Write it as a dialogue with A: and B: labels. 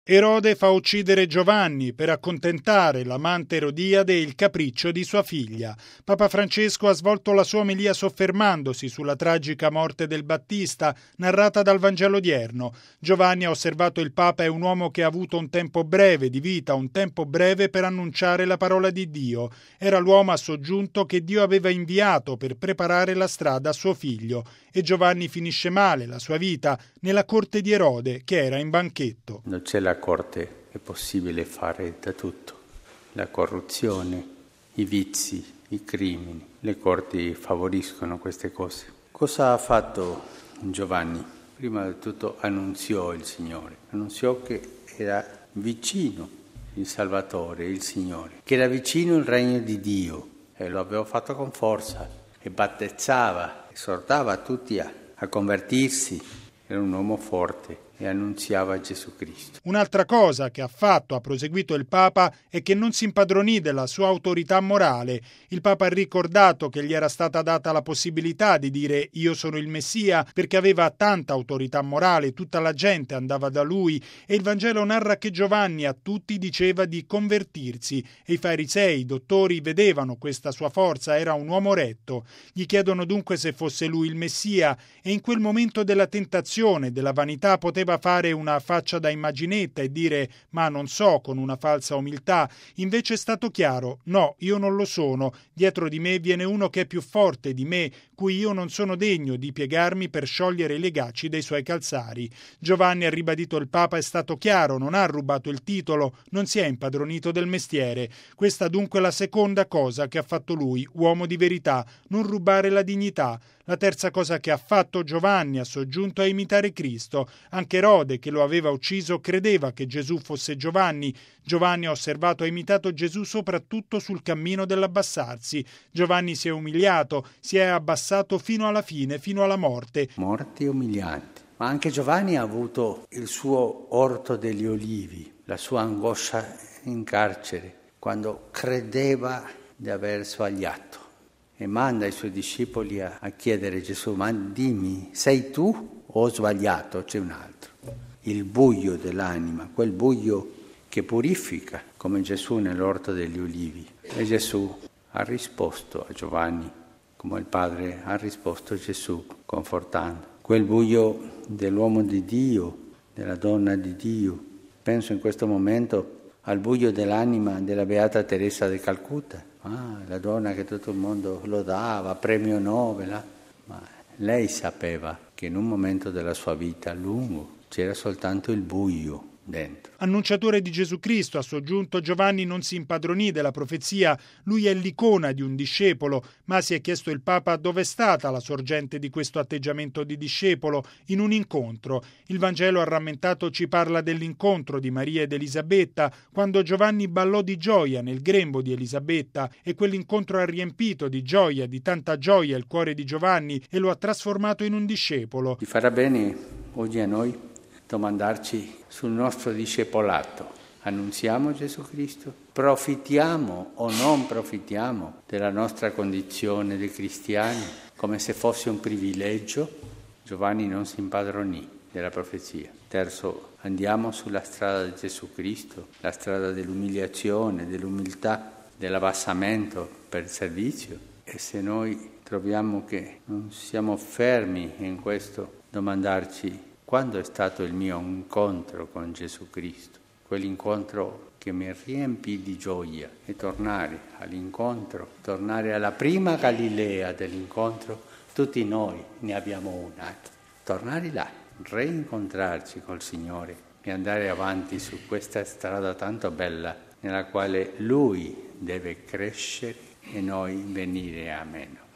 A: Erode fa uccidere Giovanni per accontentare l'amante Erodiade e il capriccio di sua figlia. Papa Francesco ha svolto la sua omelia soffermandosi sulla tragica morte del Battista, narrata dal Vangelo odierno. Giovanni, ha osservato il Papa, è un uomo che ha avuto un tempo breve di vita, un tempo breve per annunciare la parola di Dio. Era l'uomo, ha soggiunto, che Dio aveva inviato per preparare la strada a suo figlio. E Giovanni finisce male la sua vita nella corte di Erode, che era in banchetto.
B: Non c'è la corte, è possibile fare da tutto. La corruzione, i vizi, i crimini. Le corti favoriscono queste cose. Cosa ha fatto Giovanni? Prima di tutto annunziò il Signore. Annunziò che era vicino il Salvatore, il Signore. Che era vicino il regno di Dio. E lo aveva fatto con forza. E battezzava, esortava tutti a convertirsi. Era un uomo forte e annunziava Gesù Cristo.
A: Un'altra cosa che ha fatto, ha proseguito il Papa, è che non si impadronì della sua autorità morale. Il Papa ha ricordato che gli era stata data la possibilità di dire io sono il Messia perché aveva tanta autorità morale, tutta la gente andava da lui, e il Vangelo narra che Giovanni a tutti diceva di convertirsi e i farisei, i dottori vedevano questa sua forza, era un uomo retto. Gli chiedono dunque se fosse lui il Messia e in quel momento della tentazione, della vanità, poteva fare una faccia da immaginetta e dire ma non so, con una falsa umiltà. Invece è stato chiaro, no, io non lo sono, dietro di me viene uno che è più forte di me, cui io non sono degno di piegarmi per sciogliere i legacci dei suoi calzari. Giovanni, ha ribadito il Papa, è stato chiaro, non ha rubato il titolo, non si è impadronito del mestiere. Questa dunque è la seconda cosa che ha fatto lui, uomo di verità, non rubare la dignità. La terza cosa che ha fatto Giovanni, ha soggiunto, è imitare Cristo. Anche Erode, che lo aveva ucciso, credeva che Gesù fosse Giovanni. Giovanni, ha osservato, ha imitato Gesù soprattutto sul cammino dell'abbassarsi. Giovanni si è umiliato, si è abbassato fino alla fine, fino alla morte.
B: Morte umiliante. Ma anche Giovanni ha avuto il suo orto degli olivi, la sua angoscia in carcere, quando credeva di aver sbagliato. E manda i suoi discepoli a chiedere a Gesù, ma dimmi, sei tu o ho sbagliato? C'è un altro. Il buio dell'anima, quel buio che purifica, come Gesù nell'orto degli ulivi. E Gesù ha risposto a Giovanni, come il Padre ha risposto a Gesù, confortando. Quel buio dell'uomo di Dio, della donna di Dio. Penso in questo momento al buio dell'anima della Beata Teresa di Calcutta. La donna che tutto il mondo lodava, premio Nobel, ma lei sapeva che in un momento della sua vita lungo c'era soltanto il buio dentro.
A: Annunciatore di Gesù Cristo, ha soggiunto Giovanni, non si impadronì della profezia, lui è l'icona di un discepolo, ma si è chiesto il Papa dove è stata la sorgente di questo atteggiamento di discepolo, in un incontro. Il Vangelo, ha rammentato, ci parla dell'incontro di Maria ed Elisabetta, quando Giovanni ballò di gioia nel grembo di Elisabetta, e quell'incontro ha riempito di gioia, di tanta gioia, il cuore di Giovanni e lo ha trasformato in un discepolo.
B: Ti farà bene oggi a noi domandarci sul nostro discepolato. Annunziamo Gesù Cristo? Profittiamo o non profittiamo della nostra condizione di cristiani come se fosse un privilegio? Giovanni non si impadronì della profezia. Terzo, andiamo sulla strada di Gesù Cristo, la strada dell'umiliazione, dell'umiltà, dell'abbassamento per il servizio. E se noi troviamo che non siamo fermi in questo, domandarci quando è stato il mio incontro con Gesù Cristo, quell'incontro che mi riempì di gioia, e tornare all'incontro, tornare alla prima Galilea dell'incontro, tutti noi ne abbiamo una, tornare là, reincontrarci col Signore e andare avanti su questa strada tanto bella nella quale Lui deve crescere e noi venire a meno.